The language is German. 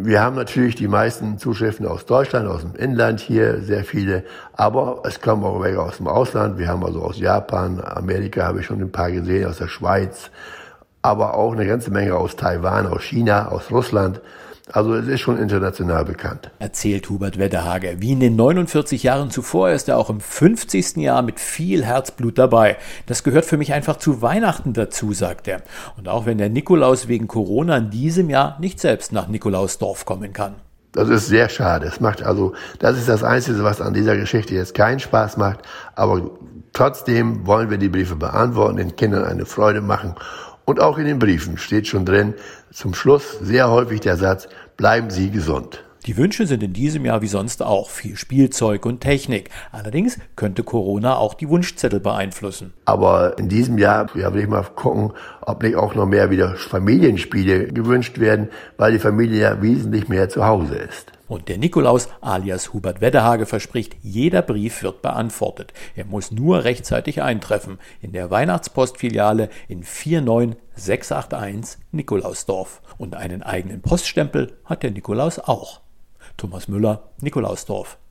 Wir haben natürlich die meisten Zuschriften aus Deutschland, aus dem Inland hier, sehr viele. Aber es kommen auch welche aus dem Ausland. Wir haben also aus Japan, Amerika habe ich schon ein paar gesehen, aus der Schweiz. Aber auch eine ganze Menge aus Taiwan, aus China, aus Russland. Also es ist schon international bekannt. Erzählt Hubert Weddehage. Wie in den 49 Jahren zuvor ist er auch im 50. Jahr mit viel Herzblut dabei. Das gehört für mich einfach zu Weihnachten dazu, sagt er. Und auch wenn der Nikolaus wegen Corona in diesem Jahr nicht selbst nach Nikolausdorf kommen kann. Das ist sehr schade. Das ist das Einzige, was an dieser Geschichte jetzt keinen Spaß macht. Aber trotzdem wollen wir die Briefe beantworten, den Kindern eine Freude machen. Und auch in den Briefen steht schon drin, zum Schluss sehr häufig der Satz, bleiben Sie gesund. Die Wünsche sind in diesem Jahr wie sonst auch viel Spielzeug und Technik. Allerdings könnte Corona auch die Wunschzettel beeinflussen. Aber in diesem Jahr will ich mal gucken, ob nicht auch noch mehr wieder Familienspiele gewünscht werden, weil die Familie ja wesentlich mehr zu Hause ist. Und der Nikolaus alias Hubert Weddehage verspricht, jeder Brief wird beantwortet. Er muss nur rechtzeitig eintreffen in der Weihnachtspostfiliale in 49681 Nikolausdorf. Und einen eigenen Poststempel hat der Nikolaus auch. Thomas Müller, Nikolausdorf.